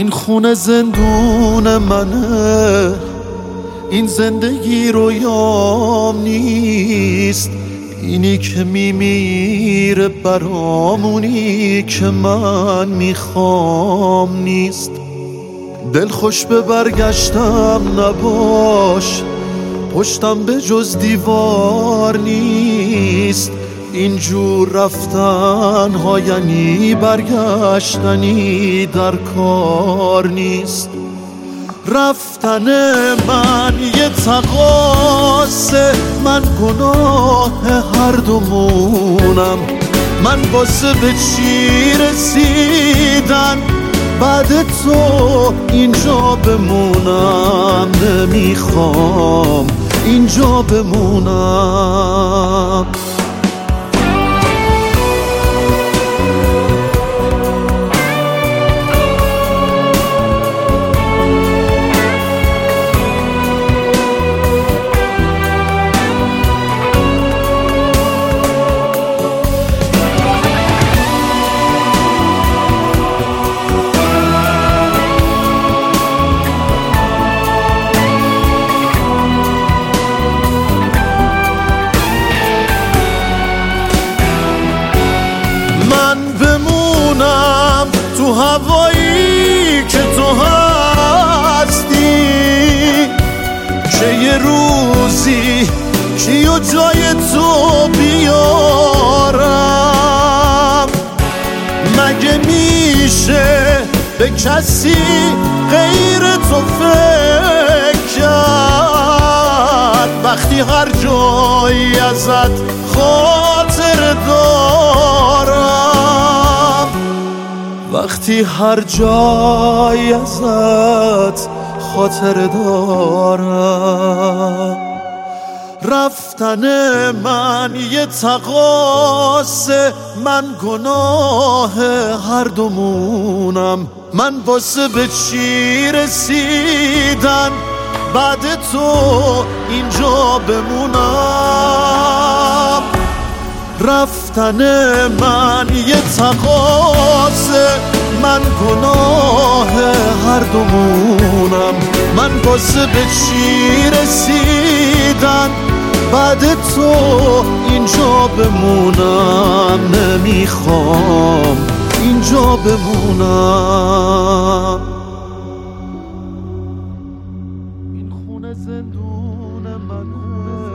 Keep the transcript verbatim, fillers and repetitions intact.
این خونه زندون منه، این زندگی رویام نیست. اینی که میمیره برامونی که من میخوام نیست. دل خوش به برگشتم نباش، پشتم به جز دیوار نیست. اینجور رفتن ها یعنی برگشتنی در کار نیست. رفتن من یه تقاصه، من گناه هر دومونم. من واسه به چی رسیدن بعد تو اینجا بمونم. نمیخوام اینجا بمونم. تو هوایی که تو هستی، چه یه روزی کیو جای تو بیارم. مگه میشه به کسی غیر تو فکر کرد وقتی هر جایی ازت خاطر دارم؟ وقتی هر جایی ازت خاطر دارم. رفتن من یه تقاصه، من گناه هر دومونم. من واسه به چی رسیدن بعد تو اینجا بمونم. رفتن من یه تقاصه، من گناه هر دومونم. من واسه به چی رسیدن بعد تو اینجا بمونم. نمیخوام اینجا بمونم. این خونه زندون منه.